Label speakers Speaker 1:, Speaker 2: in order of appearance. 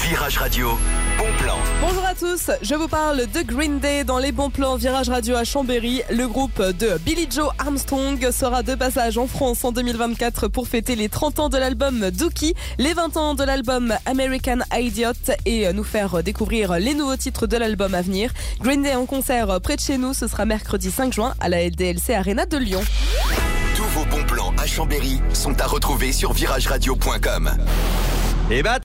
Speaker 1: Virage Radio, bon plan.
Speaker 2: Bonjour à tous, je vous parle de Green Day dans les bons plans Virage Radio à Chambéry. Le groupe de Billie Joe Armstrong sera de passage en France en 2024 pour fêter les 30 ans de l'album Dookie, les 20 ans de l'album American Idiot et nous faire découvrir les nouveaux titres de l'album à venir. Green Day en concert près de chez nous, ce sera mercredi 5 juin à la LDLC Arena de Lyon.
Speaker 1: Tous vos bons plans à Chambéry sont à retrouver sur virageradio.com.